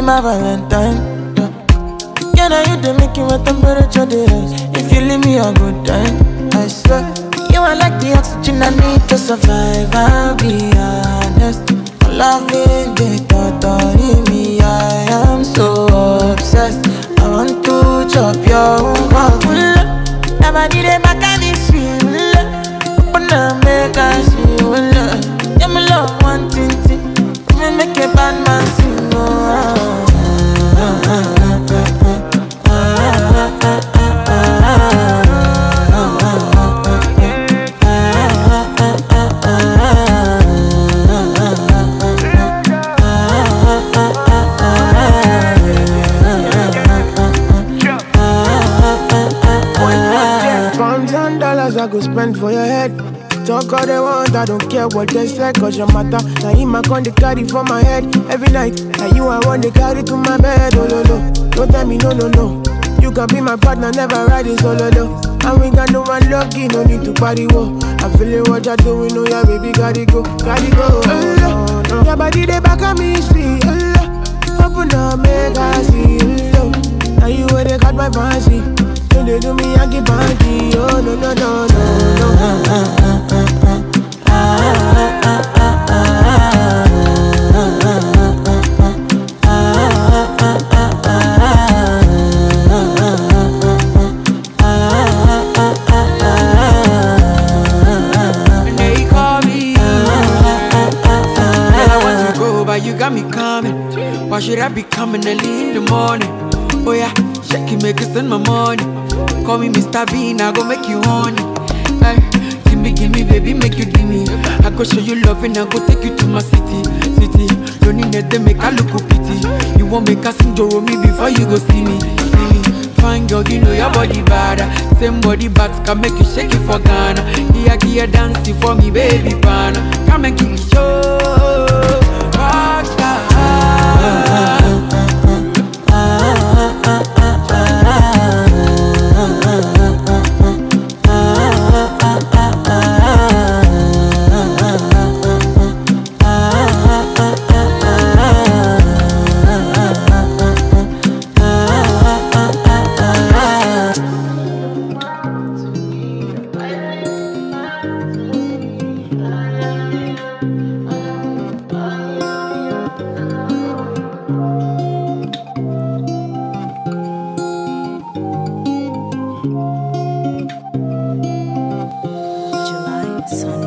my Valentine. Yeah. Can I you to make you a temperature rise? If you leave me a good time, I swear. You are like the oxygen I need to survive, I'll be honest. Loving the thought of me, I am so obsessed. I want to chop your own. Never did it back at this shit. Open up, make us see. Yeah, my love, one thing. Me make a bad man sing. I go spend for your head. Talk all they want, I don't care what they say, cause your matter. Now him I con the carry for my head every night. And you I want to carry to my bed, oh no no. Don't tell me no no no. You can be my partner, never ride it solo no. And we got no one lucky, no need to party wo. I'm feeling what you're doing, oh yeah baby, gotta go, gotta go. Oh, no. Your body they back on me, see. Open up, make I see. Now you where they got my fancy. They do me, I keep on key. Oh, no, no, no, And they call me. Girl, I want to go, but you got me coming. Why should I be coming early in the morning? Oh yeah, shake it, make it send my money. Call me Mr. Bean, I go make you honey. Hey, give me, baby, make you give me. I go show you love and I go take you to my city. Don't need that, make I look pity. You won't make a sing Joro me before you go see me. Fine girl, you know your body bad. Same body but can make you shake it for Ghana. Here, dancing for me, baby, pana. Come and give me show. Rockstar. July Sunday.